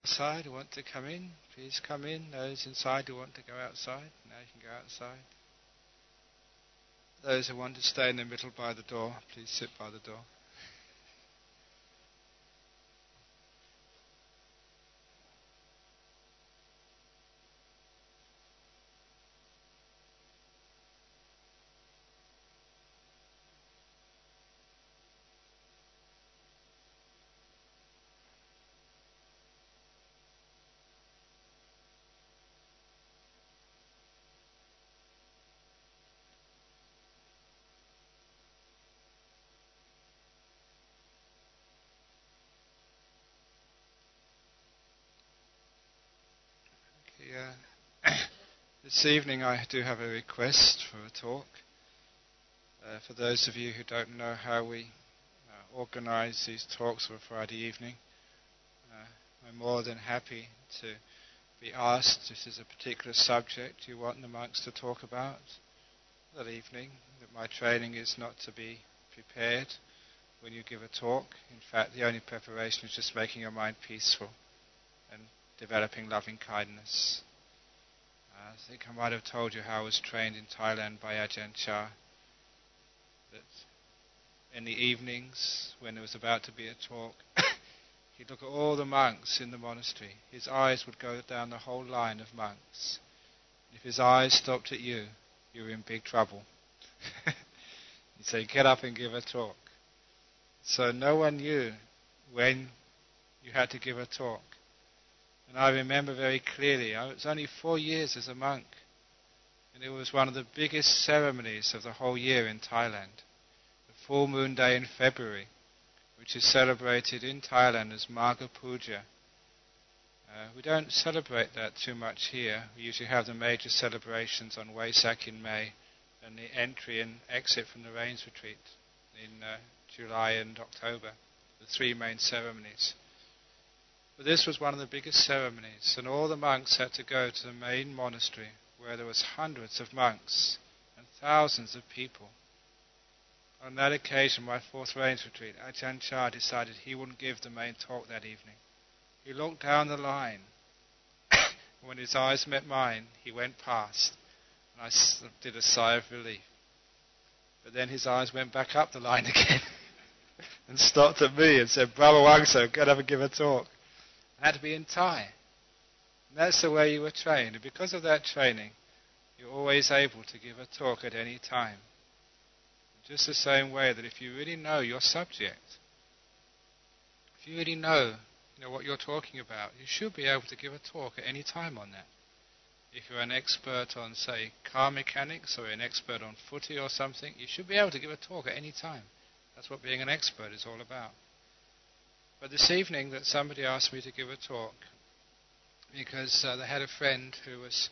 Outside who want to come in, please come in. Those inside who want to go outside, now you can go outside. Those who want to stay in the middle by the door, please sit by the door. This evening I do have a request for a talk. For those of you who don't know how we organize these talks for Friday evening, I'm more than happy to be asked if there's a particular subject you want the monks to talk about that evening. That my training is not to be prepared when you give a talk. In fact, the only preparation is just making your mind peaceful and developing loving kindness. I think I might have told you how I was trained in Thailand by Ajahn Chah, that in the evenings when there was about to be a talk, he'd look at all the monks in the monastery. His eyes would go down the whole line of monks. If his eyes stopped at you, you were in big trouble. He'd say, get up and give a talk. So no one knew when you had to give a talk. And I remember very clearly, I was only 4 years as a monk, and it was one of the biggest ceremonies of the whole year in Thailand. The full moon day in February, which is celebrated in Thailand as Magha Puja. We don't celebrate that too much here. We usually have the major celebrations on Wesak in May, and the entry and exit from the Rains Retreat in July and October, the 3 main ceremonies. But this was one of the biggest ceremonies, and all the monks had to go to the main monastery, where there was hundreds of monks and thousands of people. On that occasion, my 4th Rains Retreat, Ajahn Chah decided he wouldn't give the main talk that evening. He looked down the line. When his eyes met mine, he went past, and I did a sigh of relief. But then his eyes went back up the line again and stopped at me and said, Brahma Wangso, go and give a talk. It had to be in Thai. And that's the way you were trained. And because of that training, you're always able to give a talk at any time. Just the same way that if you really know your subject, if you really know what you're talking about, you should be able to give a talk at any time on that. If you're an expert on, say, car mechanics, or an expert on footy or something, you should be able to give a talk at any time. That's what being an expert is all about. But this evening that somebody asked me to give a talk because they had a friend who was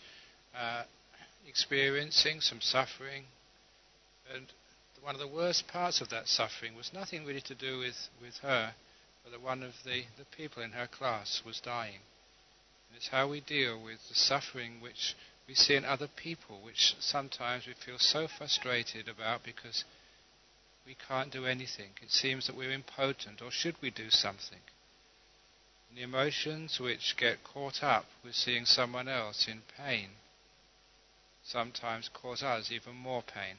experiencing some suffering, and one of the worst parts of that suffering was nothing really to do with her, but that one of the people in her class was dying. And it's how we deal with the suffering which we see in other people, which sometimes we feel so frustrated about because we can't do anything. It seems that we're impotent, or should we do something? And the emotions which get caught up with seeing someone else in pain sometimes cause us even more pain.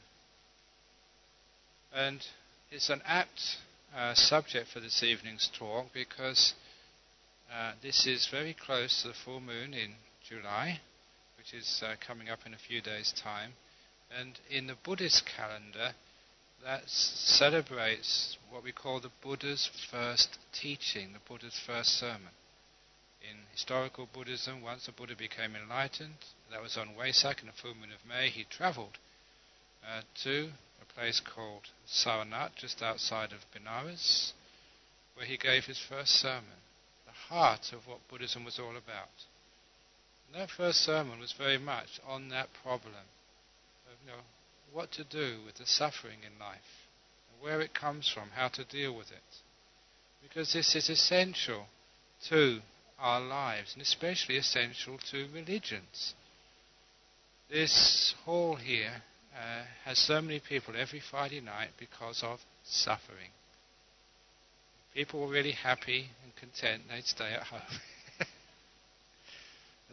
And it's an apt subject for this evening's talk because this is very close to the full moon in July, which is coming up in a few days' time. And in the Buddhist calendar, that celebrates what we call the Buddha's first teaching, the Buddha's first sermon. In historical Buddhism, once the Buddha became enlightened, that was on Wesak in the full moon of May, he travelled to a place called Sarnath, just outside of Benares, where he gave his first sermon, the heart of what Buddhism was all about. And that first sermon was very much on that problem of, what to do with the suffering in life, where it comes from, how to deal with it. Because this is essential to our lives, and especially essential to religions. This hall here has so many people every Friday night because of suffering. If people were really happy and content, they'd stay at home.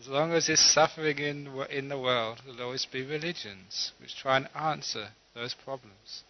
As long as there's suffering in the world, there'll always be religions which try and answer those problems.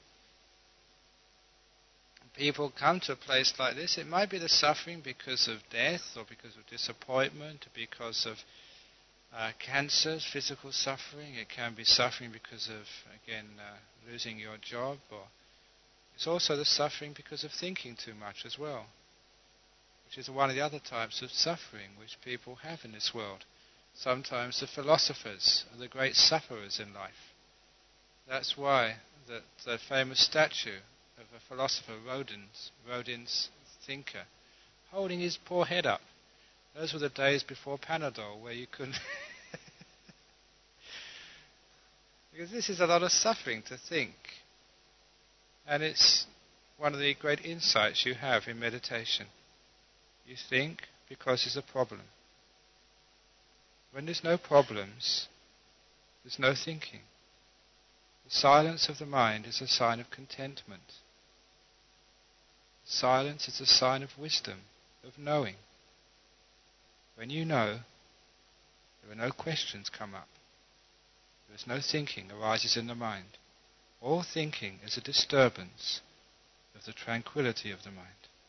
People come to a place like this, it might be the suffering because of death or because of disappointment, or because of cancers, physical suffering. It can be suffering because of, again, losing your job. Or it's also the suffering because of thinking too much as well, which is one of the other types of suffering which people have in this world. Sometimes the philosophers are the great sufferers in life. That's why the famous statue of a philosopher, Rodin's thinker, holding his poor head up. Those were the days before Panadol, where you couldn't... Because this is a lot of suffering to think. And it's one of the great insights you have in meditation. You think because there's a problem. When there's no problems, there's no thinking. The silence of the mind is a sign of contentment. Silence is a sign of wisdom, of knowing. When you know, there are no questions come up. There is no thinking arises in the mind. All thinking is a disturbance of the tranquility of the mind.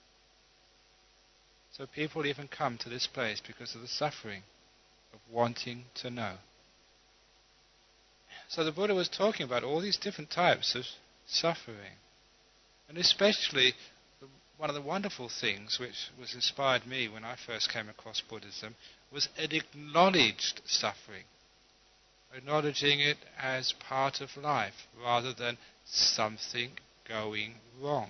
So people even come to this place because of the suffering of wanting to know. So the Buddha was talking about all these different types of suffering. And especially one of the wonderful things which was inspired me when I first came across Buddhism was an acknowledged suffering. Acknowledging it as part of life rather than something going wrong.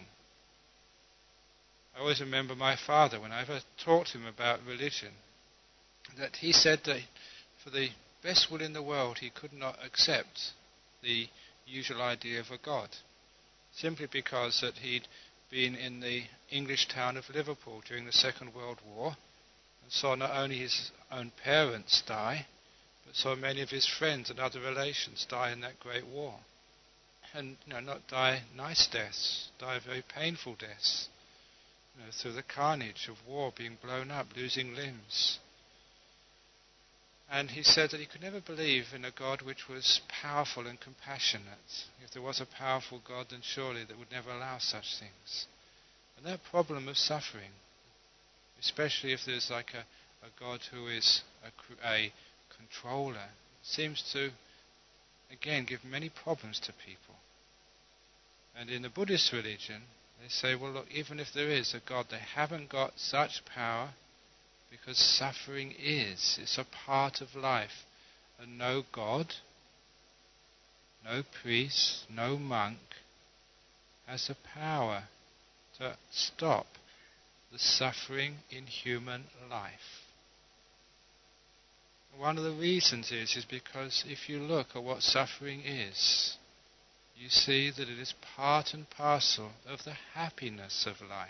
I always remember my father, when I ever talked to him about religion, that he said that for the best will in the world he could not accept the usual idea of a God, simply because that he'd been in the English town of Liverpool during the Second World War and saw not only his own parents die, but saw many of his friends and other relations die in that great war. And not die nice deaths, die very painful deaths, through the carnage of war, being blown up, losing limbs. And he said that he could never believe in a God which was powerful and compassionate. If there was a powerful God, then surely that would never allow such things. And that problem of suffering, especially if there's like a God who is a controller, seems to, again, give many problems to people. And in the Buddhist religion, they say, well, look, even if there is a God, they haven't got such power, because suffering it's a part of life. And no God, no priest, no monk has the power to stop the suffering in human life. One of the reasons is because if you look at what suffering is, you see that it is part and parcel of the happiness of life.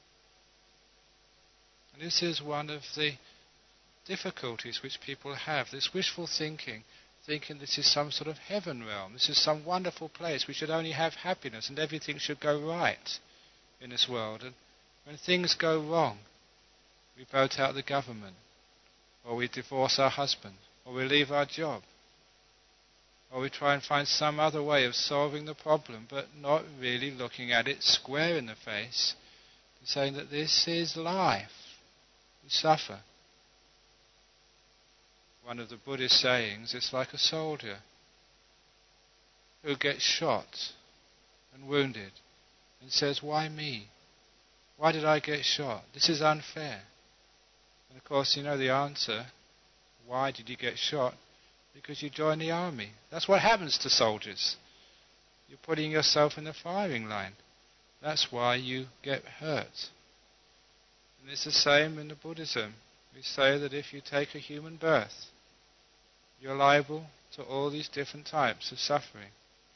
And this is one of the difficulties which people have, this wishful thinking this is some sort of heaven realm, this is some wonderful place, we should only have happiness and everything should go right in this world. And when things go wrong, we vote out the government, or we divorce our husband, or we leave our job, or we try and find some other way of solving the problem, but not really looking at it square in the face, and saying that this is life. We suffer. One of the Buddhist sayings, it's like a soldier who gets shot and wounded and says, why me? Why did I get shot? This is unfair. And of course, you know the answer. Why did you get shot? Because you joined the army. That's what happens to soldiers. You're putting yourself in the firing line. That's why you get hurt. And it's the same in the Buddhism. We say that if you take a human birth, you're liable to all these different types of suffering.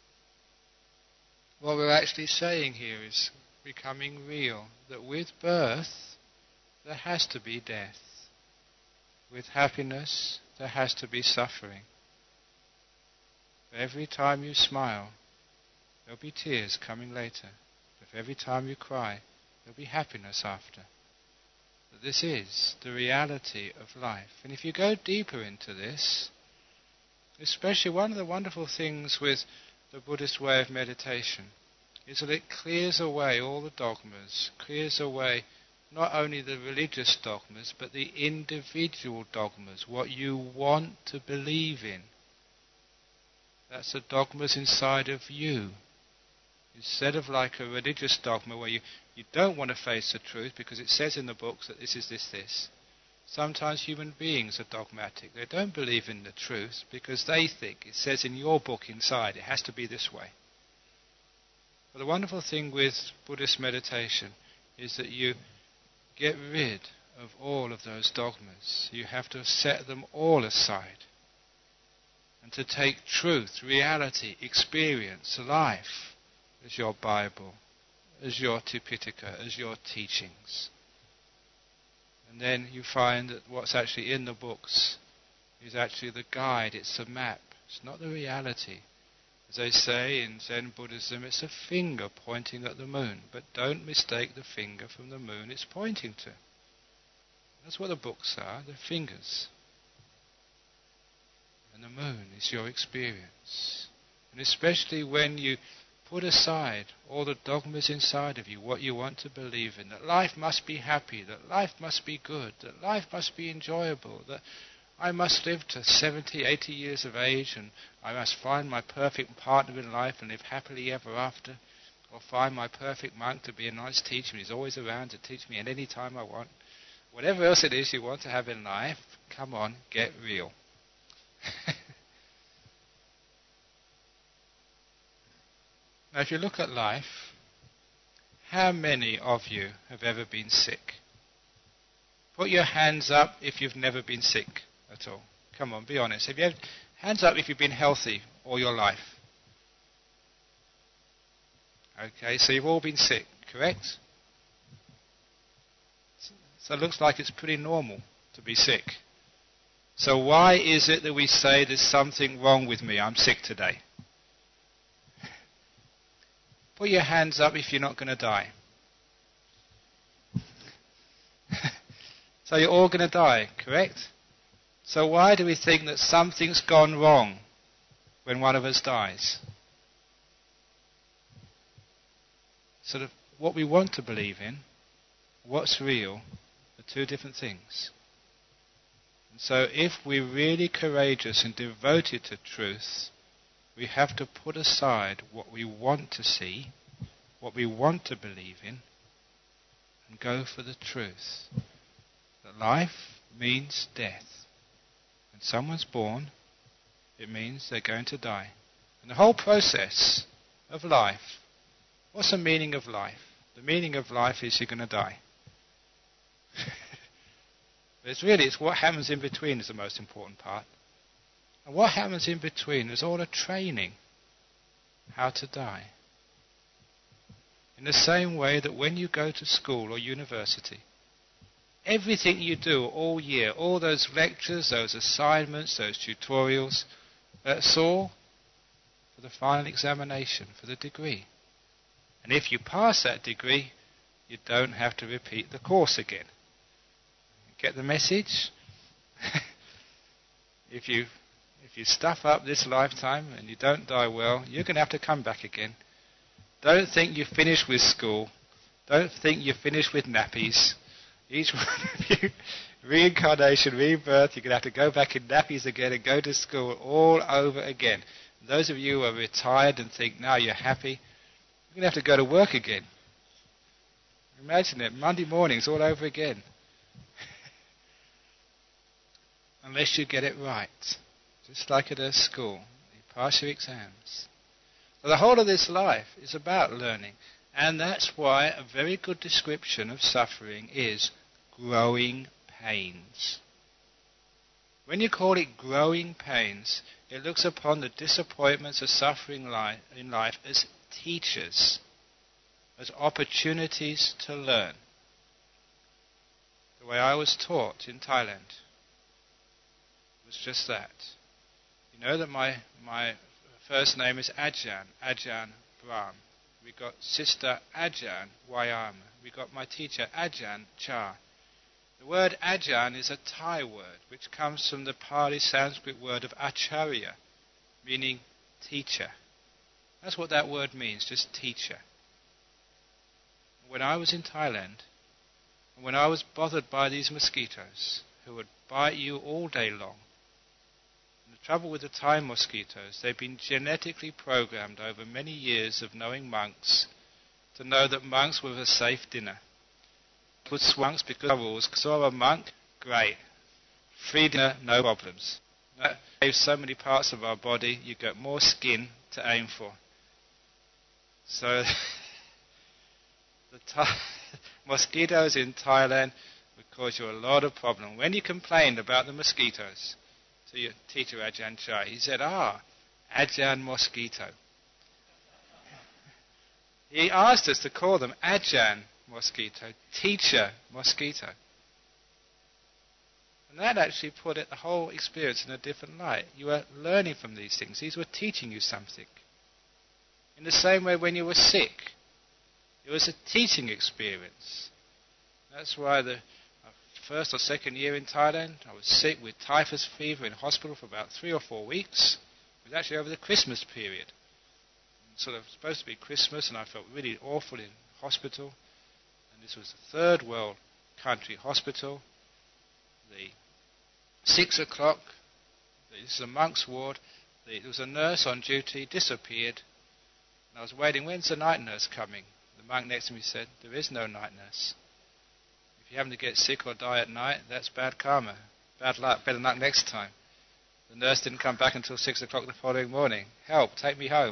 What we're actually saying here is becoming real, that with birth, there has to be death. With happiness, there has to be suffering. Every time you smile, there'll be tears coming later. If every time you cry, there'll be happiness after. that this is the reality of life. And if you go deeper into this, especially one of the wonderful things with the Buddhist way of meditation is that it clears away all the dogmas, clears away not only the religious dogmas, but the individual dogmas, what you want to believe in. That's the dogmas inside of you. Instead of like a religious dogma where you don't want to face the truth because it says in the books that this is this. Sometimes human beings are dogmatic. They don't believe in the truth because they think it says in your book inside it has to be this way. But the wonderful thing with Buddhist meditation is that you get rid of all of those dogmas. You have to set them all aside. And to take truth, reality, experience, life as your Bible, as your Tipitaka, as your teachings. And then you find that what's actually in the books is actually the guide, it's the map, it's not the reality. As they say in Zen Buddhism, it's a finger pointing at the moon, but don't mistake the finger from the moon it's pointing to. That's what the books are, they're fingers. And the moon is your experience. And especially when you put aside all the dogmas inside of you, what you want to believe in, that life must be happy, that life must be good, that life must be enjoyable, that I must live to 70, 80 years of age and I must find my perfect partner in life and live happily ever after, or find my perfect monk to be a nice teacher and he's always around to teach me at any time I want. Whatever else it is you want to have in life, come on, get real. Now if you look at life, how many of you have ever been sick? Put your hands up if you've never been sick at all. Come on, be honest. Have you had hands up if you've been healthy all your life? Okay, so you've all been sick, correct? So it looks like it's pretty normal to be sick. So why is it that we say there's something wrong with me, I'm sick today? Put your hands up if you're not going to die. So you're all going to die, correct? So why do we think that something's gone wrong when one of us dies? Sort of what we want to believe in, what's real, are two different things. And so if we're really courageous and devoted to truth, we have to put aside what we want to see, what we want to believe in, and go for the truth. That life means death. When someone's born, it means they're going to die. And the whole process of life, what's the meaning of life? The meaning of life is you're going to die. But it's what happens in between is the most important part. And what happens in between is all the training how to die. In the same way that when you go to school or university, everything you do all year, all those lectures, those assignments, those tutorials, that's all for the final examination, for the degree. And if you pass that degree, you don't have to repeat the course again. Get the message? If you stuff up this lifetime and you don't die well, you're going to have to come back again. Don't think you're finished with school. Don't think you're finished with nappies. Each one of you, reincarnation, rebirth, you're going to have to go back in nappies again and go to school all over again. Those of you who are retired and think now you're happy, you're going to have to go to work again. Imagine it, Monday mornings all over again. Unless you get it right. Just like at a school. You pass your exams. So the whole of this life is about learning. And that's why a very good description of suffering is growing pains. When you call it growing pains, it looks upon the disappointments of suffering in life as teachers, as opportunities to learn. The way I was taught in Thailand was just that. You know that my first name is Ajahn Brahm. We got Sister Ajahn Wayama. We got my teacher Ajahn Chah. The word Ajahn is a Thai word, which comes from the Pali Sanskrit word of Acharya, meaning teacher. That's what that word means, just teacher. When I was in Thailand, and when I was bothered by these mosquitoes, who would bite you all day long, and the trouble with the Thai mosquitoes, they've been genetically programmed over many years of knowing monks to know that monks were a safe dinner. Would swunks because of rules. Saw a monk, great. Free dinner, no problems. That saves so many parts of our body, you get more skin to aim for. So the mosquitoes in Thailand would cause you a lot of problem. When you complained about the mosquitoes to your teacher Ajahn Chah, he said, Ajahn mosquito. He asked us to call them Ajahn mosquito, teacher mosquito. And that actually put the whole experience in a different light. You were learning from these things. These were teaching you something. In the same way when you were sick, it was a teaching experience. That's why the first or second year in Thailand, I was sick with typhus fever in hospital for about 3 or 4 weeks. It was actually over the Christmas period. Sort of supposed to be Christmas, and I felt really awful in hospital. And this was a third world country hospital. The 6 o'clock, this is a monk's ward, there was a nurse on duty, disappeared. And I was waiting, when's the night nurse coming? The monk next to me said, there is no night nurse. If you happen to get sick or die at night, that's bad karma. Bad luck, better luck next time. The nurse didn't come back until 6 o'clock the following morning. Help, take me home.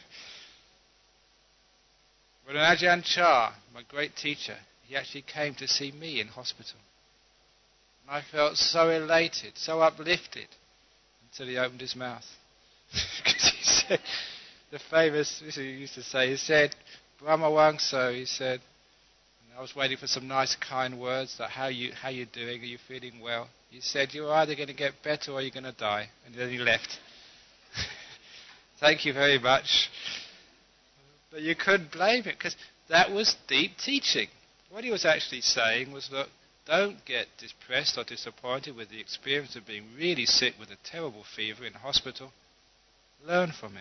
When Ajahn Chah, my great teacher, he actually came to see me in hospital. And I felt so elated, so uplifted, until he opened his mouth. Because he said, the famous, this he used to say, he said, Brahma Wangso, he said, and I was waiting for some nice kind words, like how you doing, are you feeling well? He said, you're either going to get better or you're going to die. And then he left. Thank you very much. But you couldn't blame it, because that was deep teaching. What he was actually saying was, look, don't get depressed or disappointed with the experience of being really sick with a terrible fever in hospital. Learn from it.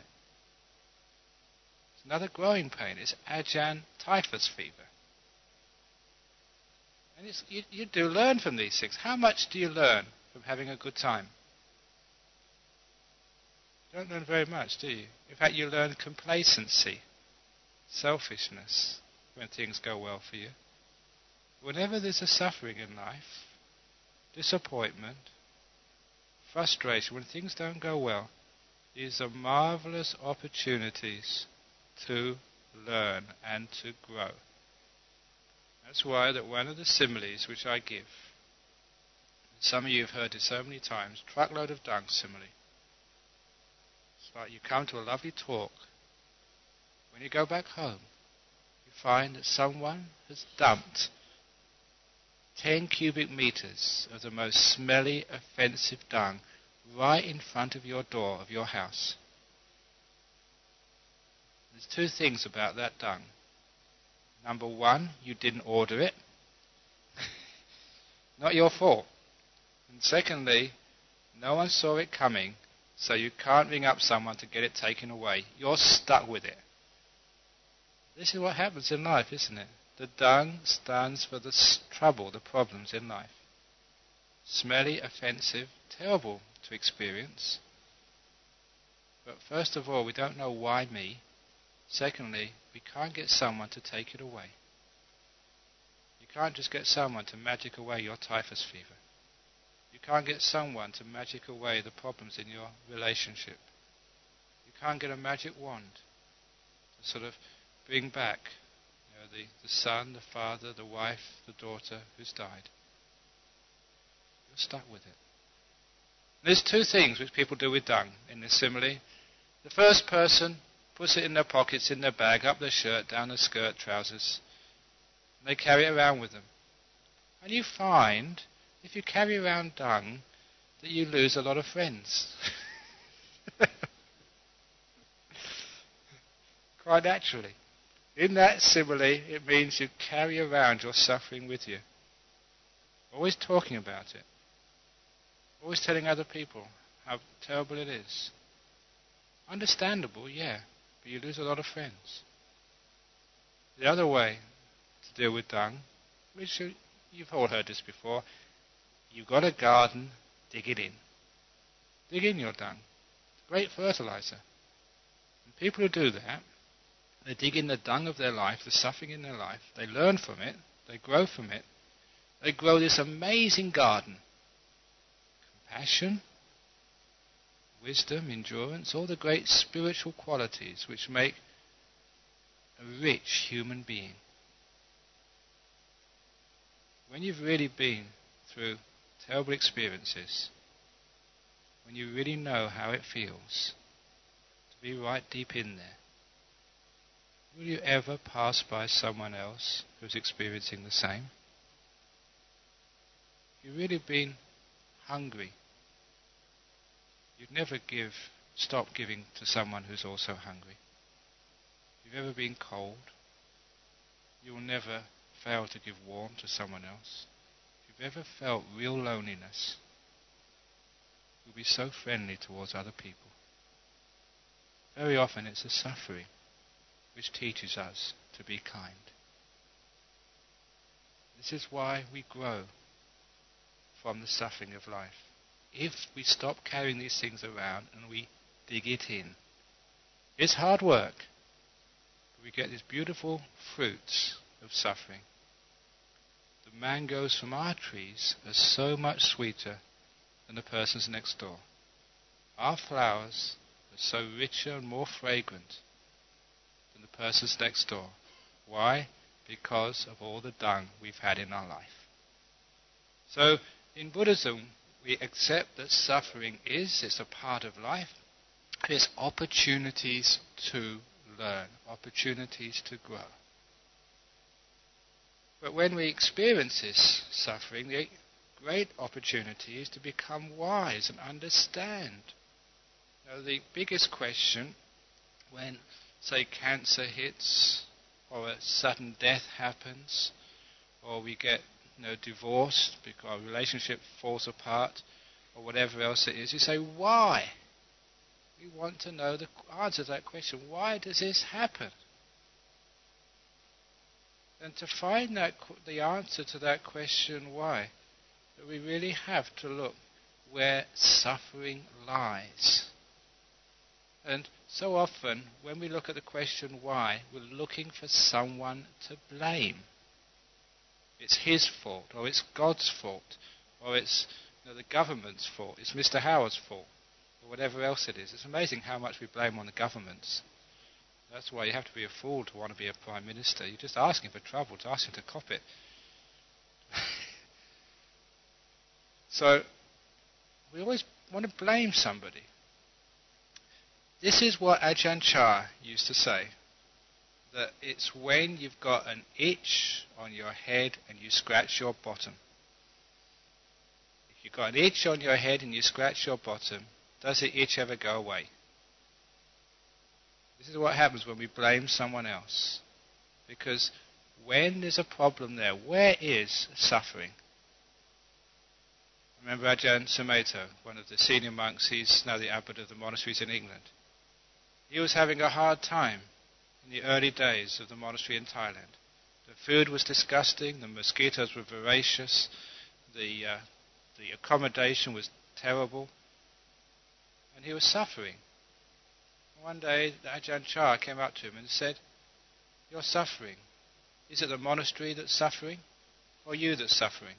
It's another growing pain. It's Ajahn typhus fever. And you do learn from these things. How much do you learn from having a good time? You don't learn very much, do you? In fact, you learn complacency, selfishness, when things go well for you. Whenever there's a suffering in life, disappointment, frustration, when things don't go well, these are marvelous opportunities to learn and to grow. That's why that one of the similes which I give, some of you have heard it so many times, truckload of dung simile. It's like you come to a lovely talk. When you go back home, you find that someone has dumped 10 cubic meters of the most smelly, offensive dung right in front of your door of your house. There's 2 things about that dung. Number 1, you didn't order it. Not your fault. And secondly, no one saw it coming, so you can't ring up someone to get it taken away. You're stuck with it. This is what happens in life, isn't it? The dung stands for the trouble, the problems in life. Smelly, offensive, terrible to experience. But first of all, we don't know why me. Secondly, we can't get someone to take it away. You can't just get someone to magic away your typhus fever. You can't get someone to magic away the problems in your relationship. You can't get a magic wand to sort of bring back the son, the father, the wife, the daughter who's died. You're stuck with it. There's 2 things which people do with dung in this simile. The first person puts it in their pockets, in their bag, up their shirt, down their skirt, trousers. And they carry it around with them. And you find, if you carry around dung, that you lose a lot of friends. Quite naturally. In that simile, it means you carry around your suffering with you. Always talking about it. Always telling other people how terrible it is. Understandable, yeah, but you lose a lot of friends. The other way to deal with dung, which you've all heard this before, you've got a garden, dig it in. Dig in your dung. Great fertilizer. And people who do that, they dig in the dung of their life, the suffering in their life, they learn from it, they grow from it, they grow this amazing garden. Compassion, wisdom, endurance, all the great spiritual qualities which make a rich human being. When you've really been through terrible experiences, when you really know how it feels to be right deep in there, will you ever pass by someone else who's experiencing the same? You've really been hungry. You'd never stop giving to someone who's also hungry. If you've ever been cold, you'll never fail to give warmth to someone else. If you've ever felt real loneliness, you'll be so friendly towards other people. Very often it's the suffering which teaches us to be kind. This is why we grow from the suffering of life. If we stop carrying these things around and we dig it in, it's hard work, but we get these beautiful fruits of suffering. The mangoes from our trees are so much sweeter than the person's next door. Our flowers are so richer and more fragrant than the person's next door. Why? Because of all the dung we've had in our life. So, in Buddhism, we accept that suffering it's a part of life. There's opportunities to learn, opportunities to grow. But when we experience this suffering, the great opportunity is to become wise and understand. The biggest question when, say, cancer hits, or a sudden death happens, or we get divorced because our relationship falls apart, or whatever else it is, you say, why? We want to know the answer to that question. Why does this happen? And to find the answer to that question, why, we really have to look where suffering lies. And so often, when we look at the question why, we're looking for someone to blame. It's his fault, or it's God's fault, or it's the government's fault, it's Mr. Howard's fault, or whatever else it is. It's amazing how much we blame on the governments. That's why you have to be a fool to want to be a prime minister. You're just asking for trouble, to ask him to cop it. So, we always want to blame somebody. This is what Ajahn Chah used to say, that it's when you've got an itch on your head and you scratch your bottom. If you've got an itch on your head and you scratch your bottom, does the itch ever go away? This is what happens when we blame someone else. Because when there's a problem there, where is suffering? Remember Ajahn Sumedho, one of the senior monks, he's now the abbot of the monasteries in England. He was having a hard time in the early days of the monastery in Thailand. The food was disgusting, the mosquitoes were voracious, the accommodation was terrible, and he was suffering. One day, the Ajahn Chah came up to him and said, "You're suffering. Is it the monastery that's suffering, or you that's suffering?"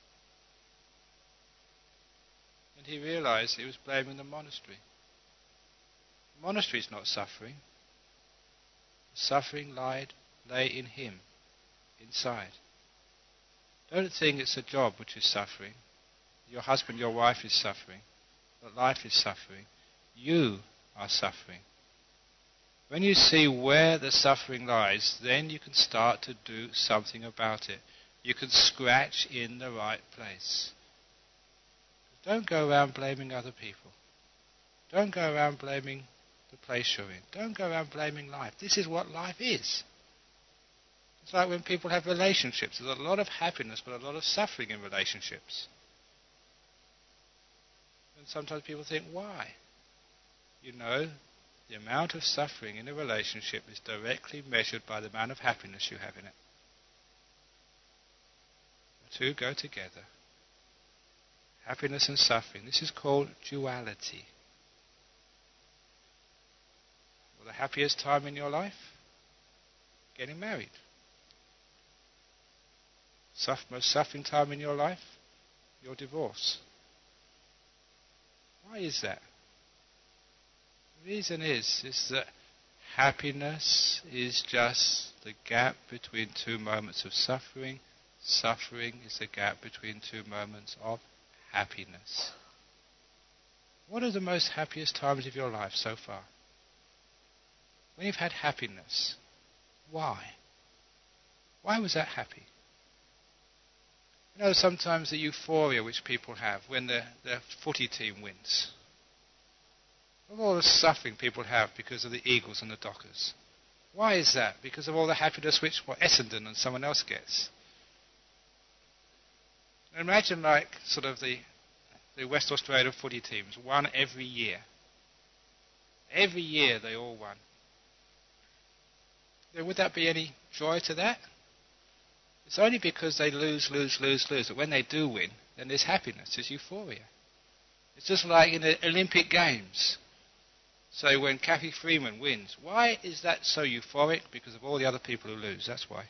And he realized he was blaming the monastery. The monastery's not suffering. The suffering lay in him, inside. Don't think it's a job which is suffering. Your husband, your wife is suffering. That life is suffering. You are suffering. When you see where the suffering lies, then you can start to do something about it. You can scratch in the right place. Don't go around blaming other people. Don't go around blaming the place you're in. Don't go around blaming life. This is what life is. It's like when people have relationships. There's a lot of happiness, but a lot of suffering in relationships. And sometimes people think, why? You know, the amount of suffering in a relationship is directly measured by the amount of happiness you have in it. The two go together. Happiness and suffering. This is called duality. Well, the happiest time in your life? Getting married. Most suffering time in your life? Your divorce. Why is that? The reason is that happiness is just the gap between two moments of suffering. Suffering is the gap between two moments of happiness. What are the most happiest times of your life so far? When you've had happiness, why? Why was that happy? You know, sometimes the euphoria which people have when their footy team wins. Of all the suffering people have because of the Eagles and the Dockers. Why is that? Because of all the happiness which Essendon and someone else gets. Imagine like sort of the West Australia footy teams won every year. Every year they all won. Would that be any joy to that? It's only because they lose that when they do win, then there's happiness, there's euphoria. It's just like in the Olympic Games. So when Kathy Freeman wins, why is that so euphoric? Because of all the other people who lose, that's why.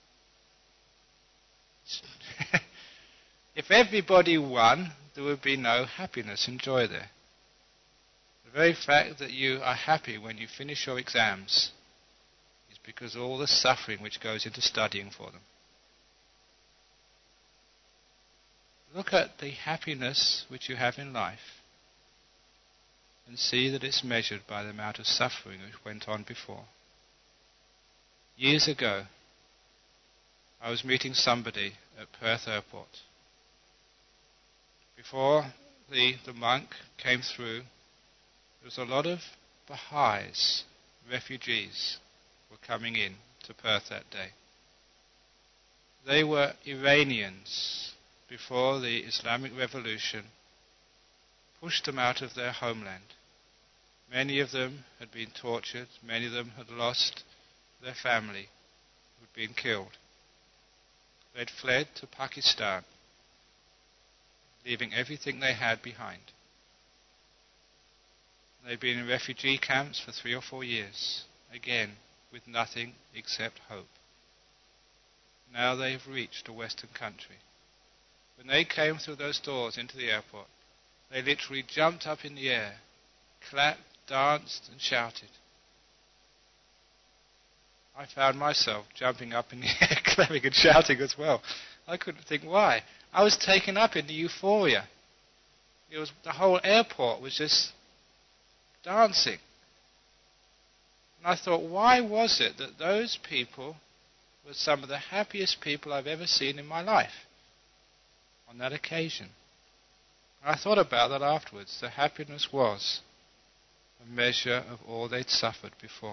If everybody won, there would be no happiness and joy there. The very fact that you are happy when you finish your exams is because of all the suffering which goes into studying for them. Look at the happiness which you have in life and see that it's measured by the amount of suffering which went on before. Years ago, I was meeting somebody at Perth Airport. Before the monk came through, there was a lot of Baha'is, refugees, were coming in to Perth that day. They were Iranians before the Islamic Revolution pushed them out of their homeland. Many of them had been tortured, many of them had lost their family, had been killed. They had fled to Pakistan, leaving everything they had behind. They'd been in refugee camps for 3 or 4 years, again with nothing except hope. Now they have reached a Western country. When they came through those doors into the airport, they literally jumped up in the air, clapped, danced and shouted. I found myself jumping up in the air, clapping and shouting as well. I couldn't think why. I was taken up in the euphoria. The whole airport was just dancing. And I thought, why was it that those people were some of the happiest people I've ever seen in my life on that occasion? And I thought about that afterwards. The happiness was a measure of all they'd suffered before.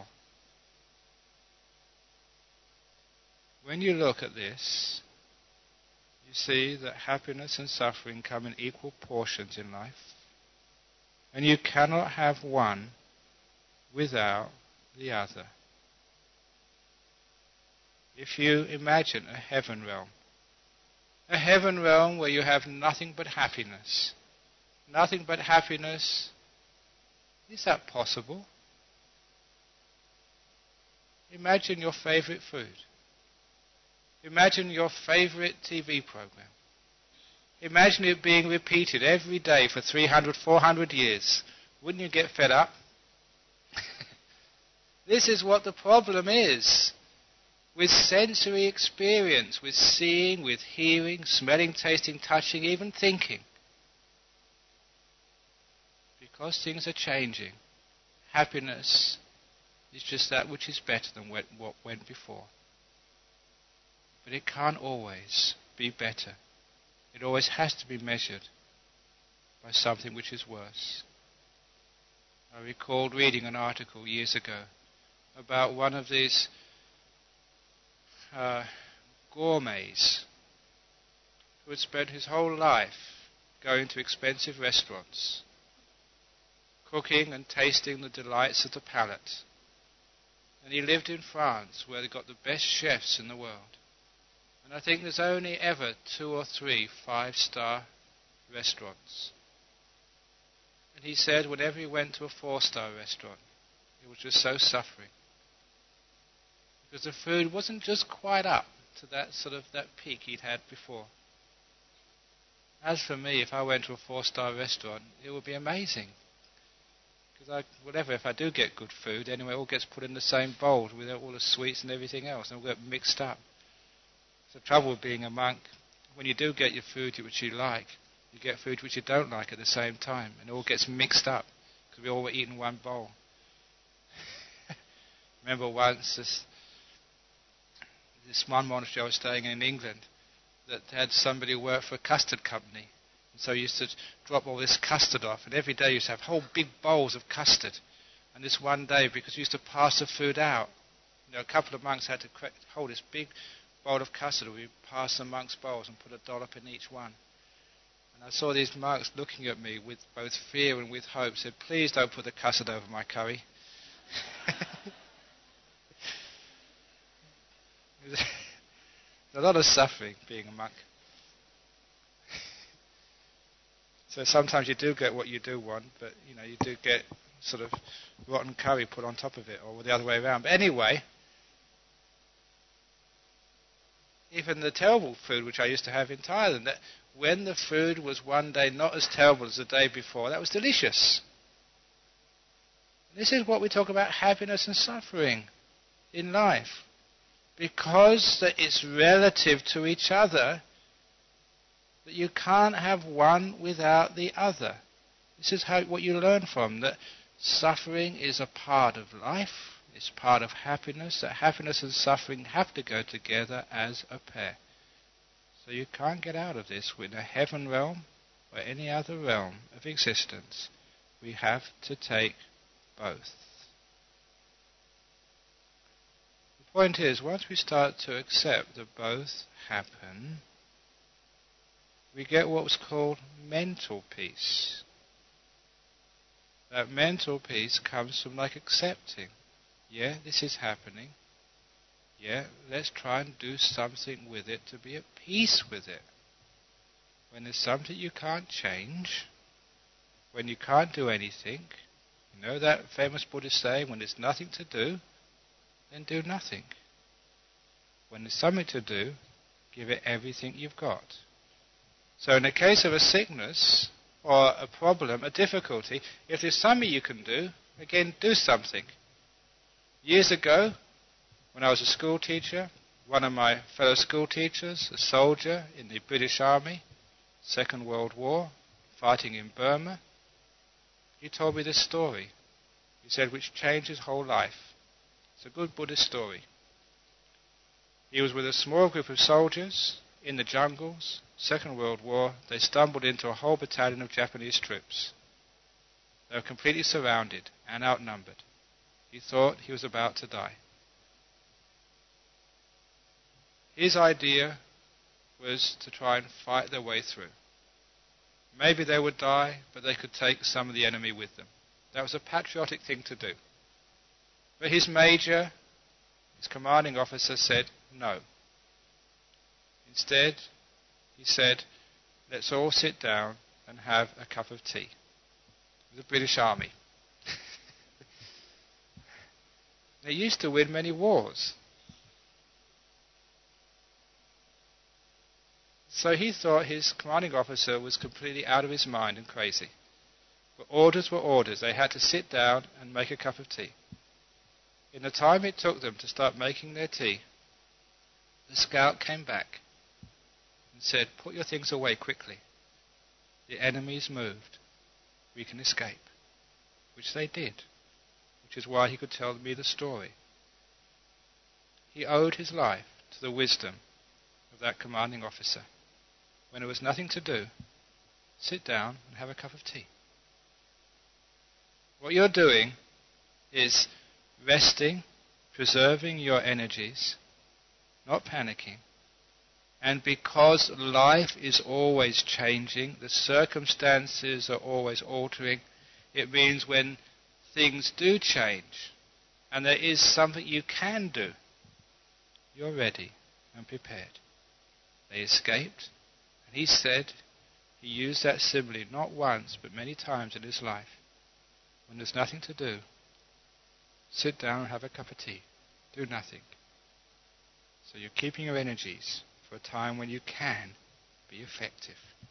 When you look at this, you see that happiness and suffering come in equal portions in life. And you cannot have one without the other. If you imagine a heaven realm where you have nothing but happiness, is that possible? Imagine your favorite food. Imagine your favorite TV program. Imagine it being repeated every day for 300, 400 years. Wouldn't you get fed up? This is what the problem is with sensory experience, with seeing, with hearing, smelling, tasting, touching, even thinking. Because things are changing, happiness is just that which is better than what went before. But it can't always be better. It always has to be measured by something which is worse. I recalled reading an article years ago about one of these gourmets who had spent his whole life going to expensive restaurants, cooking and tasting the delights of the palate. And he lived in France, where they got the best chefs in the world. And I think there's only ever 2 or 3 5-star restaurants. And he said whenever he went to a 4-star restaurant, he was just so suffering. Because the food wasn't just quite up to that peak he'd had before. As for me, if I went to a 4-star restaurant, it would be amazing. Because if I do get good food, anyway, it all gets put in the same bowl with all the sweets and everything else, and it will get mixed up. It's the trouble with being a monk. When you do get your food which you like, you get food which you don't like at the same time, and it all gets mixed up, because we all were eating one bowl. Remember once, this one monastery I was staying in England, that had somebody work for a custard company. And so he used to drop all this custard off, and every day he used to have whole big bowls of custard. And this one day, because he used to pass the food out, a couple of monks had to hold this big bowl of custard, and we passed the monks' bowls and put a dollop in each one. And I saw these monks looking at me with both fear and with hope, said, "Please don't put the custard over my curry." There's a lot of suffering being a monk. So sometimes you do get what you do want, but you do get sort of rotten curry put on top of it, or the other way around. But anyway, even the terrible food which I used to have in Thailand, that when the food was one day not as terrible as the day before, that was delicious. This is what we talk about happiness and suffering in life. Because that it's relative to each other, that you can't have one without the other. This is what you learn from, that suffering is a part of life, it's part of happiness, that happiness and suffering have to go together as a pair. So you can't get out of this in a heaven realm or any other realm of existence. We have to take both. The point is, once we start to accept that both happen, we get what's called mental peace. That mental peace comes from accepting. Yeah, this is happening. Yeah, let's try and do something with it to be at peace with it. When there's something you can't change, when you can't do anything, that famous Buddhist saying, when there's nothing to do, then do nothing. When there's something to do, give it everything you've got. So in the case of a sickness or a problem, a difficulty, if there's something you can do, again, do something. Years ago, when I was a school teacher, one of my fellow school teachers, a soldier in the British Army, Second World War, fighting in Burma, he told me this story. He said, which changed his whole life. It's a good Buddhist story. He was with a small group of soldiers in the jungles, Second World War. They stumbled into a whole battalion of Japanese troops. They were completely surrounded and outnumbered. He thought he was about to die. His idea was to try and fight their way through. Maybe they would die, but they could take some of the enemy with them. That was a patriotic thing to do. But his major, his commanding officer, said no. Instead, he said, let's all sit down and have a cup of tea. The British Army. They used to win many wars. So he thought his commanding officer was completely out of his mind and crazy. But orders were orders. They had to sit down and make a cup of tea. In the time it took them to start making their tea, the scout came back and said, put your things away quickly. The enemy's moved. We can escape. Which they did. Which is why he could tell me the story. He owed his life to the wisdom of that commanding officer. When there was nothing to do, sit down and have a cup of tea. What you're doing is resting, preserving your energies, not panicking. And because life is always changing, the circumstances are always altering, it means when things do change and there is something you can do, you're ready and prepared. They escaped, and he said, he used that simile not once but many times in his life. When there's nothing to do, sit down and have a cup of tea. Do nothing. So you're keeping your energies for a time when you can be effective.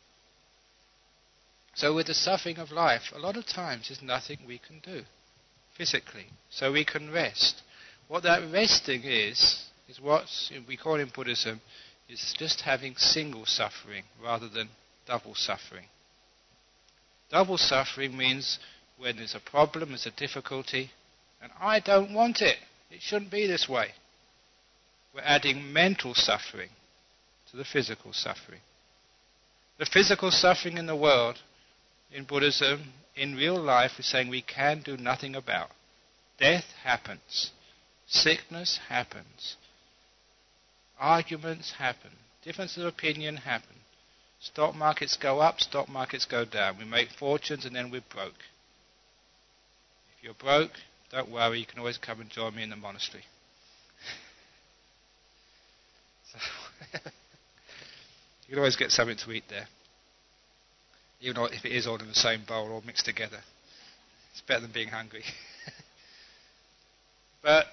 So with the suffering of life, a lot of times there's nothing we can do physically. So we can rest. What that resting is what we call in Buddhism, is just having single suffering rather than double suffering. Double suffering means when there's a problem, there's a difficulty, and I don't want it. It shouldn't be this way. We're adding mental suffering to the physical suffering. The physical suffering in the world, in Buddhism, in real life, is saying we can do nothing about. Death happens. Sickness happens. Arguments happen. Differences of opinion happen. Stock markets go up, stock markets go down. We make fortunes and then we're broke. If you're broke, don't worry, you can always come and join me in the monastery. You can always get something to eat there. Even if it is all in the same bowl, all mixed together. It's better than being hungry. But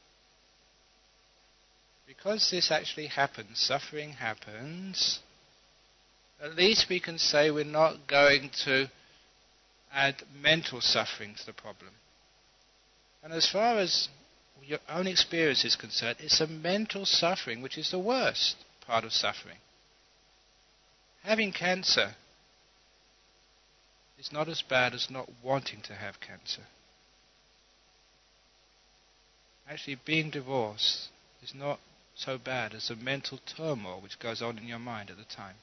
because this actually happens, suffering happens, at least we can say we're not going to add mental suffering to the problem. And as far as your own experience is concerned, it's a mental suffering which is the worst part of suffering. Having cancer is not as bad as not wanting to have cancer. Actually, being divorced is not so bad as the mental turmoil which goes on in your mind at the time.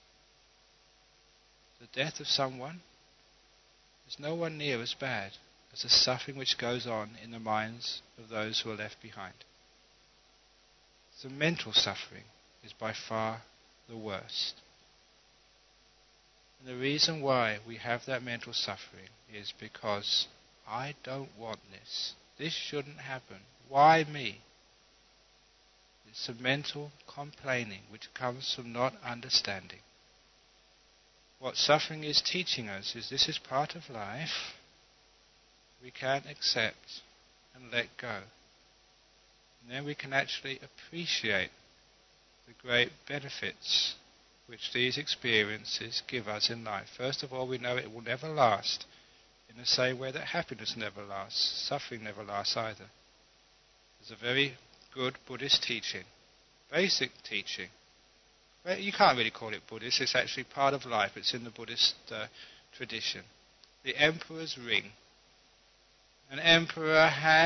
The death of someone is nowhere near as bad as the suffering which goes on in the minds of those who are left behind. The mental suffering is by far the worst. And the reason why we have that mental suffering is because I don't want this. This shouldn't happen. Why me? It's a mental complaining which comes from not understanding. What suffering is teaching us is this is part of life. We can accept and let go. And then we can actually appreciate the great benefits which these experiences give us in life. First of all, we know it will never last, in the same way that happiness never lasts. Suffering never lasts either. There's a very good Buddhist teaching, basic teaching. Well, you can't really call it Buddhist, it's actually part of life, it's in the Buddhist tradition. The emperor's ring. An emperor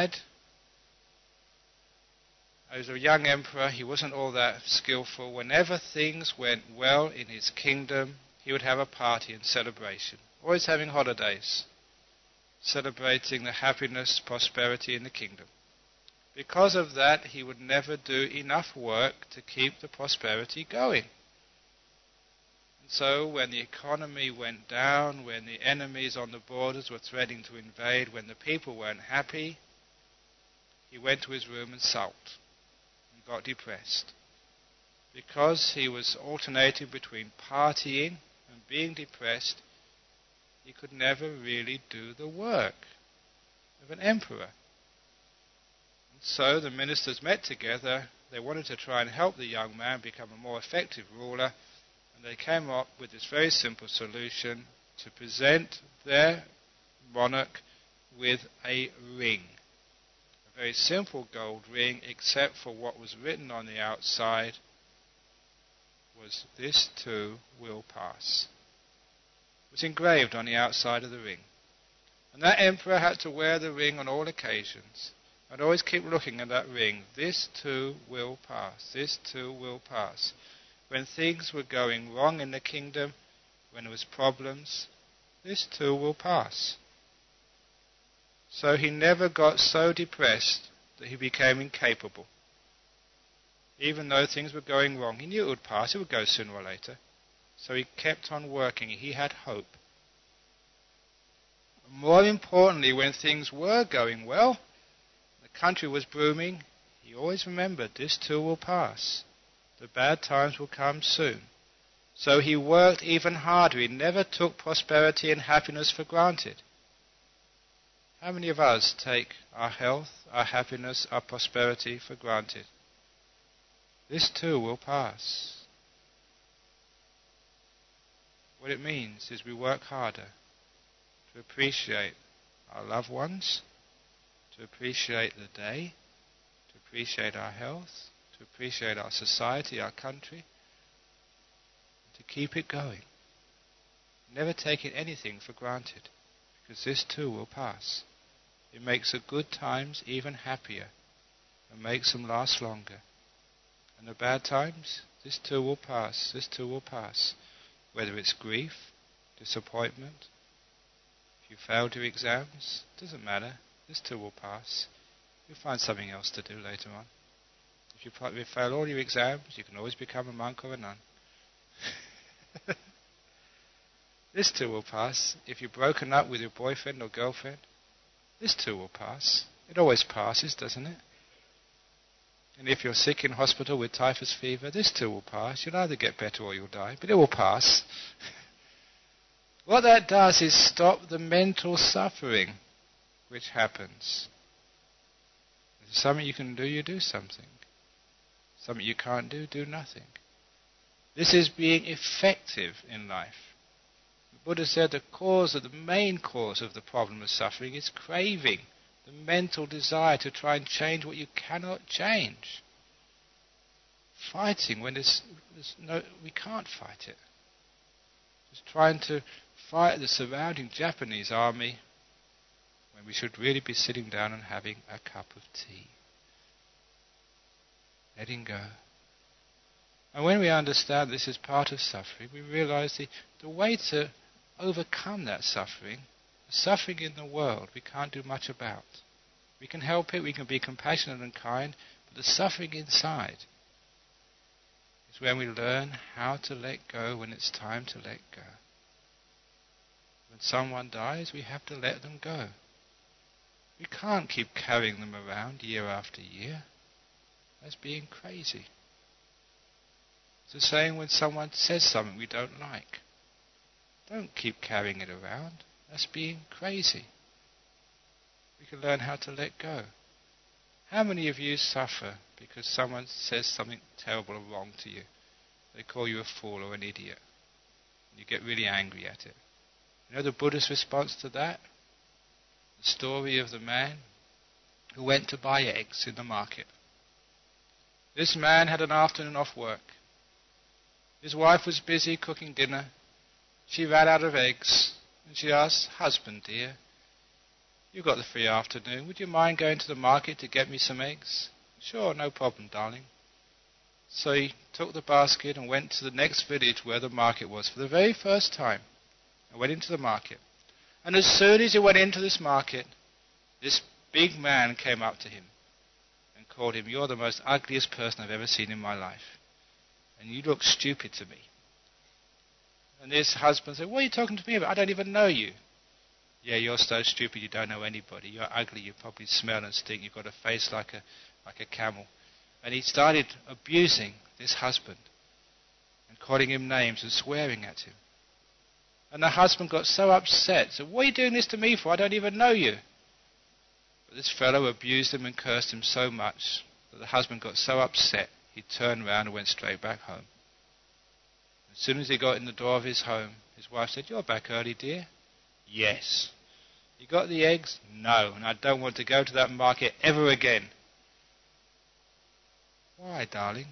he was a young emperor, he wasn't all that skillful. Whenever things went well in his kingdom, he would have a party and celebration. Always having holidays, celebrating the happiness, prosperity in the kingdom. Because of that, he would never do enough work to keep the prosperity going. And so when the economy went down, when the enemies on the borders were threatening to invade, when the people weren't happy, he went to his room and sulked and got depressed. Because he was alternating between partying and being depressed, he could never really do the work of an emperor. So the ministers met together. They wanted to try and help the young man become a more effective ruler, and they came up with this very simple solution to present their monarch with a ring. A very simple gold ring, except for what was written on the outside was, "This too will pass." It was engraved on the outside of the ring. And that emperor had to wear the ring on all occasions. I'd always keep looking at that ring. This too will pass. This too will pass. When things were going wrong in the kingdom, when there was problems, this too will pass. So he never got so depressed that he became incapable. Even though things were going wrong, he knew it would pass. It would go sooner or later. So he kept on working. He had hope. More importantly, when things were going well, the country was booming, he always remembered, this too will pass. The bad times will come soon. So he worked even harder. He never took prosperity and happiness for granted. How many of us take our health, our happiness, our prosperity for granted? This too will pass. What it means is we work harder to appreciate our loved ones, to appreciate the day, to appreciate our health, to appreciate our society, our country, to keep it going. Never taking anything for granted, because this too will pass. It makes the good times even happier and makes them last longer. And the bad times, this too will pass, this too will pass. Whether it's grief, disappointment, if you failed your exams, doesn't matter, this too will pass. You'll find something else to do later on. If you fail all your exams, you can always become a monk or a nun. This too will pass. If you're broken up with your boyfriend or girlfriend, this too will pass. It always passes, doesn't it? And if you're sick in hospital with typhus fever, this too will pass. You'll either get better or you'll die, but it will pass. What that does is stop the mental suffering which happens. If there's something you can do, you do something. Something you can't do, do nothing. This is being effective in life. The Buddha said the main cause of the problem of suffering is craving, the mental desire to try and change what you cannot change. Fighting when we can't fight it. Just trying to fight the surrounding Japanese army when we should really be sitting down and having a cup of tea. Letting go. And when we understand this is part of suffering, we realize the way to overcome that suffering, the suffering in the world, we can't do much about. We can help it, we can be compassionate and kind, but the suffering inside is when we learn how to let go when it's time to let go. When someone dies, we have to let them go. We can't keep carrying them around year after year. That's being crazy. It's the same when someone says something we don't like. Don't keep carrying it around. That's being crazy. We can learn how to let go. How many of you suffer because someone says something terrible or wrong to you? They call you a fool or an idiot. And you get really angry at it. You know the Buddha's response to that? The story of the man who went to buy eggs in the market. This man had an afternoon off work. His wife was busy cooking dinner. She ran out of eggs, and she asked, "Husband, dear, you've got the free afternoon. Would you mind going to the market to get me some eggs?" "Sure, no problem, darling." So he took the basket and went to the next village where the market was for the very first time, and went into the market. And as soon as he went into this market, this big man came up to him and called him, "You're the most ugliest person I've ever seen in my life. And you look stupid to me." And this husband said, "What are you talking to me about? I don't even know you." "Yeah, you're so stupid you don't know anybody. You're ugly, you probably smell and stink. You've got a face like a camel." And he started abusing this husband and calling him names and swearing at him. And the husband got so upset. So, "What are you doing this to me for? I don't even know you." But this fellow abused him and cursed him so much that the husband got so upset he turned around and went straight back home. As soon as he got in the door of his home, his wife said, "You're back early, dear." "Yes." "You got the eggs?" "No, and I don't want to go to that market ever again." "Why, darling?"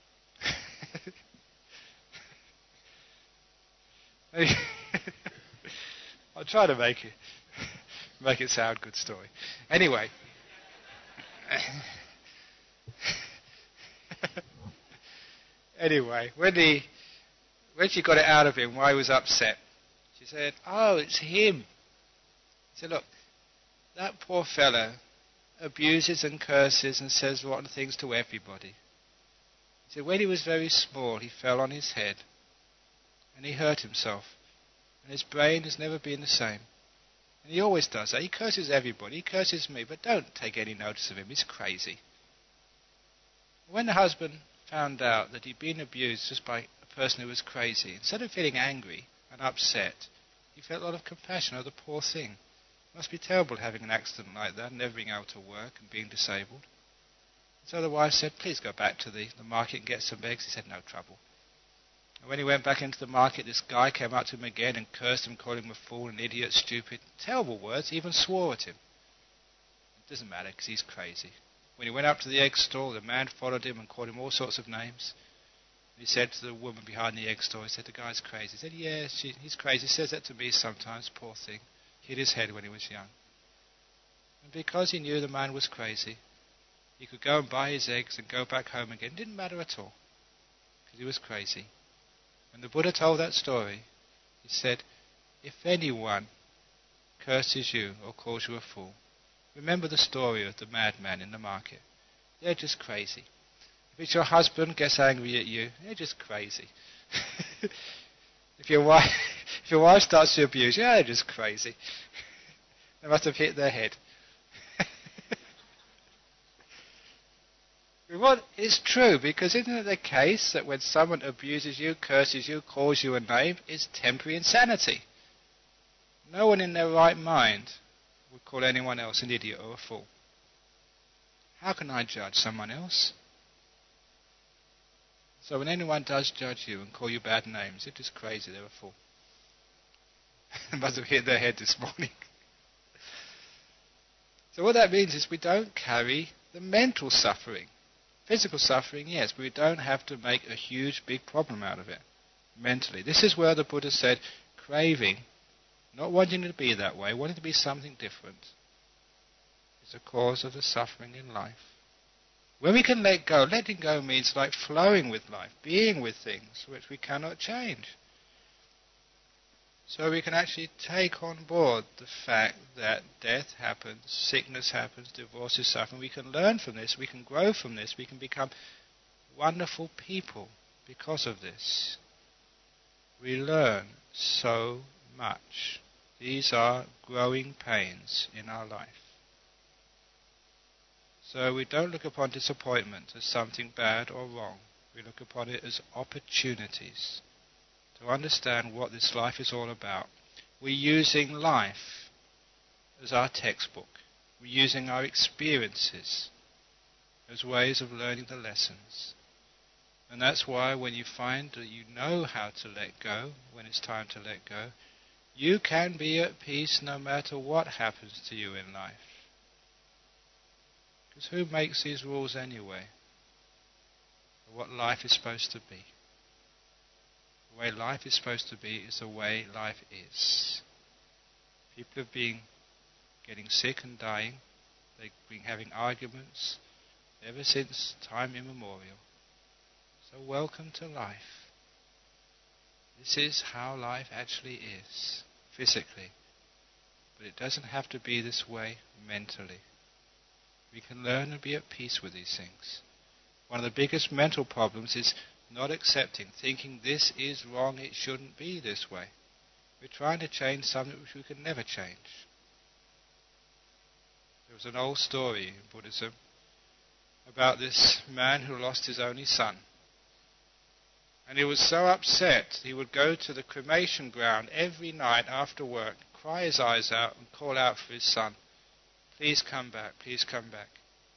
I'll try to make it sound good story. Anyway. Anyway, when she got it out of him, why he was upset, she said, "Oh, it's him." He said, "Look, that poor fella abuses and curses and says rotten things to everybody. He said when he was very small, he fell on his head and he hurt himself. And his brain has never been the same. And he always does that. He curses everybody. He curses me, but don't take any notice of him. He's crazy. When the husband found out that he'd been abused just by a person who was crazy, instead of feeling angry and upset, he felt a lot of compassion. Oh, the poor thing. It must be terrible having an accident like that, never being able to work and being disabled. So the wife said, please go back to the market and get some eggs. He said, no trouble. And when he went back into the market, this guy came up to him again and cursed him, called him a fool, an idiot, stupid, terrible words, even swore at him. It doesn't matter because he's crazy. When he went up to the egg store, the man followed him and called him all sorts of names. He said to the woman behind the egg store, he said, the guy's crazy. He said, yeah, he's crazy. He says that to me sometimes, poor thing. Hit his head when he was young. And because he knew the man was crazy, he could go and buy his eggs and go back home again. It didn't matter at all because he was crazy. When the Buddha told that story, he said, if anyone curses you or calls you a fool, remember the story of the madman in the market. They're just crazy. If it's your husband gets angry at you, they're just crazy. if your wife starts to abuse you, they're just crazy. They must have hit their head. What is true, because isn't it the case that when someone abuses you, curses you, calls you a name, it's temporary insanity? No one in their right mind would call anyone else an idiot or a fool. How can I judge someone else? So when anyone does judge you and call you bad names, they're just crazy, they're a fool. They must have hit their head this morning. So what that means is we don't carry the mental suffering. Physical suffering, yes, but we don't have to make a huge, big problem out of it mentally. This is where the Buddha said craving, not wanting to be that way, wanting to be something different, is the cause of the suffering in life. When we can let go, letting go means like flowing with life, being with things which we cannot change. So we can actually take on board the fact that death happens, sickness happens, divorce is suffering. We can learn from this, we can grow from this, we can become wonderful people because of this. We learn so much. These are growing pains in our life. So we don't look upon disappointment as something bad or wrong. We look upon it as opportunities to understand what this life is all about. We're using life as our textbook. We're using our experiences as ways of learning the lessons. And that's why when you find that you know how to let go, when it's time to let go, you can be at peace no matter what happens to you in life. Because who makes these rules anyway? What life is supposed to be. The way life is supposed to be is the way life is. People have been getting sick and dying. They've been having arguments ever since time immemorial. So welcome to life. This is how life actually is, physically. But it doesn't have to be this way mentally. We can learn and be at peace with these things. One of the biggest mental problems is not accepting, thinking this is wrong, it shouldn't be this way. We're trying to change something which we can never change. There was an old story in Buddhism about this man who lost his only son. And he was so upset, he would go to the cremation ground every night after work, cry his eyes out and call out for his son. Please come back, please come back.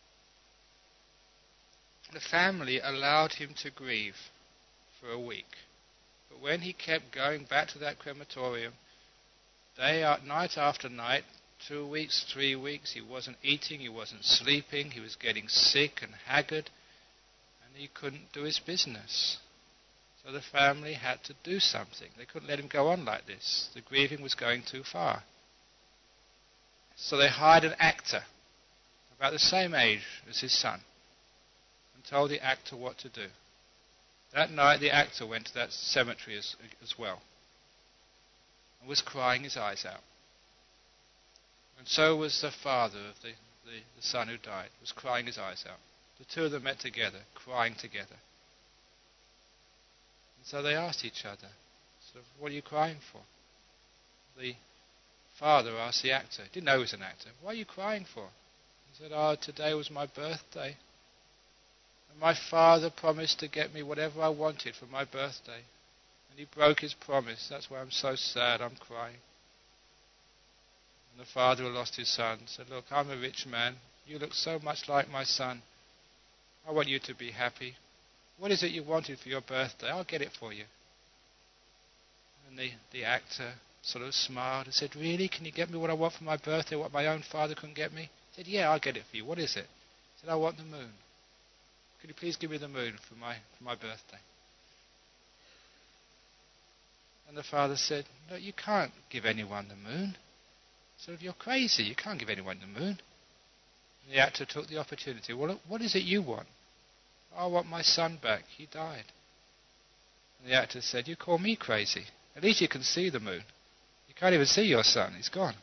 The family allowed him to grieve for a week. But when he kept going back to that crematorium, night after night, 2 weeks, 3 weeks, he wasn't eating, he wasn't sleeping, he was getting sick and haggard, and he couldn't do his business. So the family had to do something. They couldn't let him go on like this. The grieving was going too far. So they hired an actor, about the same age as his son, and told the actor what to do. That night the actor went to that cemetery as well, and was crying his eyes out. And so was the father of the son who died, was crying his eyes out. The two of them met together, crying together. And so they asked each other, sort of, what are you crying for? The father asked the actor, didn't know he was an actor, what are you crying for? He said, today was my birthday. And my father promised to get me whatever I wanted for my birthday. And he broke his promise. That's why I'm so sad, I'm crying. And the father who lost his son said, look, I'm a rich man. You look so much like my son. I want you to be happy. What is it you wanted for your birthday? I'll get it for you. And the actor sort of smiled and said, really? Can you get me what I want for my birthday, what my own father couldn't get me? He said, yeah, I'll get it for you. What is it? He said, I want the moon. Could you please give me the moon for my birthday? And the father said, no, you can't give anyone the moon. So if you're crazy, you can't give anyone the moon. And the actor took the opportunity. Well, what is it you want? I want my son back. He died. And the actor said, you call me crazy. At least you can see the moon. You can't even see your son. He's gone.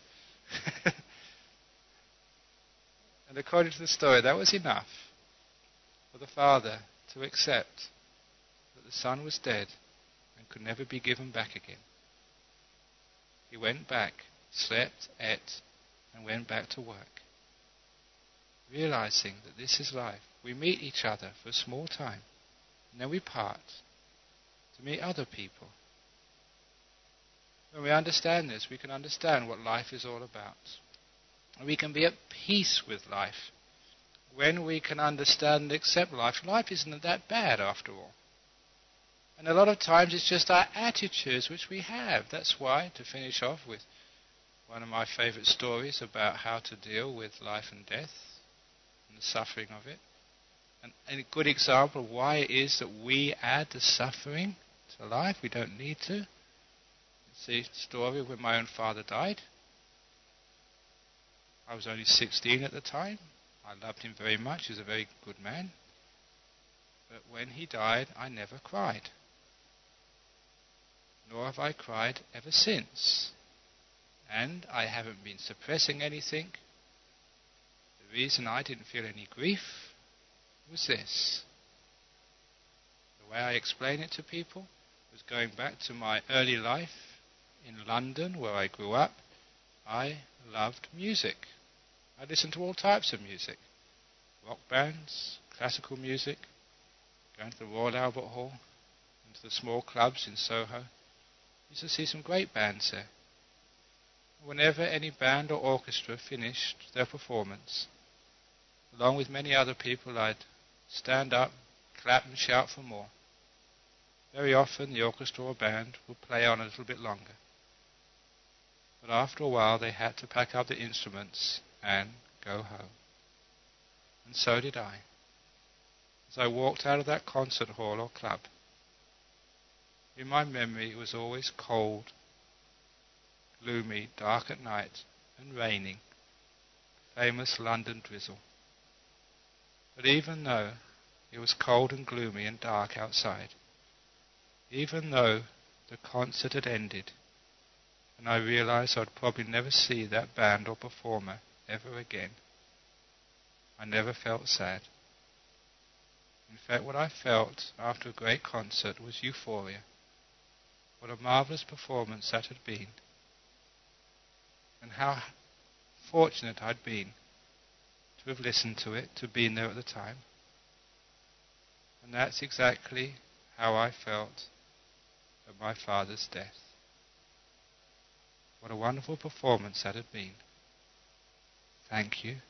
And according to the story, that was enough for the father to accept that the son was dead and could never be given back again. He went back, slept, ate, and went back to work, realizing that this is life. We meet each other for a small time, and then we part to meet other people. When we understand this, we can understand what life is all about. And we can be at peace with life. When we can understand and accept life, life isn't that bad after all. And a lot of times it's just our attitudes which we have. That's why, to finish off with one of my favorite stories about how to deal with life and death and the suffering of it. And a good example of why it is that we add the suffering to life. We don't need to. It's the story when my own father died. I was only 16 at the time. I loved him very much. He was a very good man. But when he died, I never cried. Nor have I cried ever since. And I haven't been suppressing anything. The reason I didn't feel any grief was this. The way I explain it to people was going back to my early life in London, where I grew up. I loved music. I listened to all types of music. Rock bands, classical music, going to the Royal Albert Hall, into the small clubs in Soho. Used to see some great bands there. Whenever any band or orchestra finished their performance, along with many other people, I'd stand up, clap and shout for more. Very often the orchestra or band would play on a little bit longer. But after a while they had to pack up the instruments and go home. And so did I. As I walked out of that concert hall or club, in my memory it was always cold, gloomy, dark at night, and raining. Famous London drizzle. But even though it was cold and gloomy and dark outside, even though the concert had ended, and I realized I'd probably never see that band or performer ever again, I never felt sad. In fact, what I felt after a great concert was euphoria. What a marvelous performance that had been. And how fortunate I'd been to have listened to it, to have been there at the time. And that's exactly how I felt at my father's death. What a wonderful performance that had been. Thank you.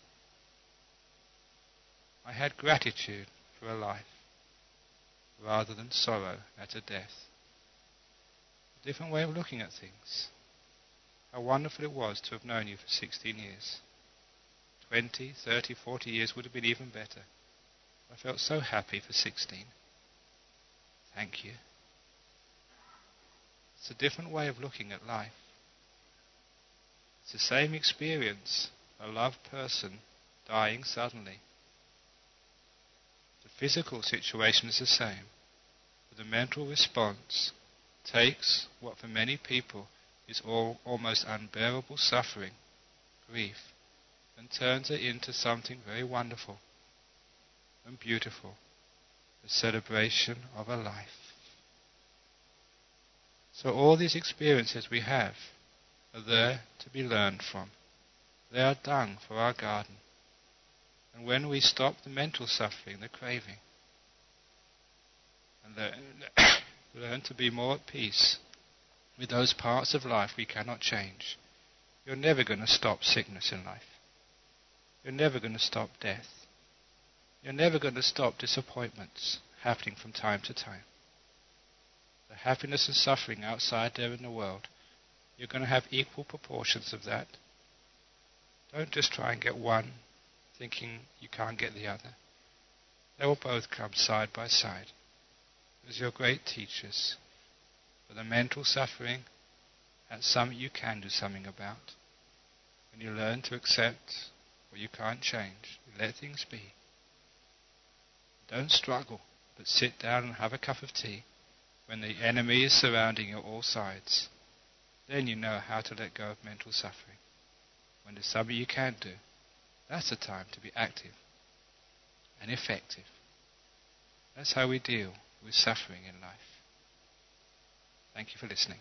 I had gratitude for a life rather than sorrow at a death. A different way of looking at things. How wonderful it was to have known you for 16 years. 20, 30, 40 years would have been even better. I felt so happy for 16. Thank you. It's a different way of looking at life. It's the same experience, a loved person dying suddenly. The physical situation is the same, but the mental response takes what for many people is almost unbearable suffering, grief, and turns it into something very wonderful and beautiful, the celebration of a life. So all these experiences we have are there to be learned from. They are dung for our garden. And when we stop the mental suffering, the craving, and learn to be more at peace with those parts of life we cannot change, you're never going to stop sickness in life. You're never going to stop death. You're never going to stop disappointments happening from time to time. The happiness and suffering outside there in the world, you're going to have equal proportions of that. Don't just try and get one, thinking you can't get the other. They will both come side by side as your great teachers. For the mental suffering, that's something you can do something about. When you learn to accept what you can't change, you let things be. Don't struggle, but sit down and have a cup of tea when the enemy is surrounding you on all sides. Then you know how to let go of mental suffering. When there's something you can do, that's the time to be active and effective. That's how we deal with suffering in life. Thank you for listening.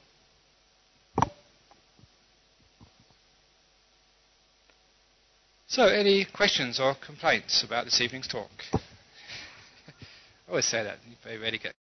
So, any questions or complaints about this evening's talk? I always say that. You very rarely get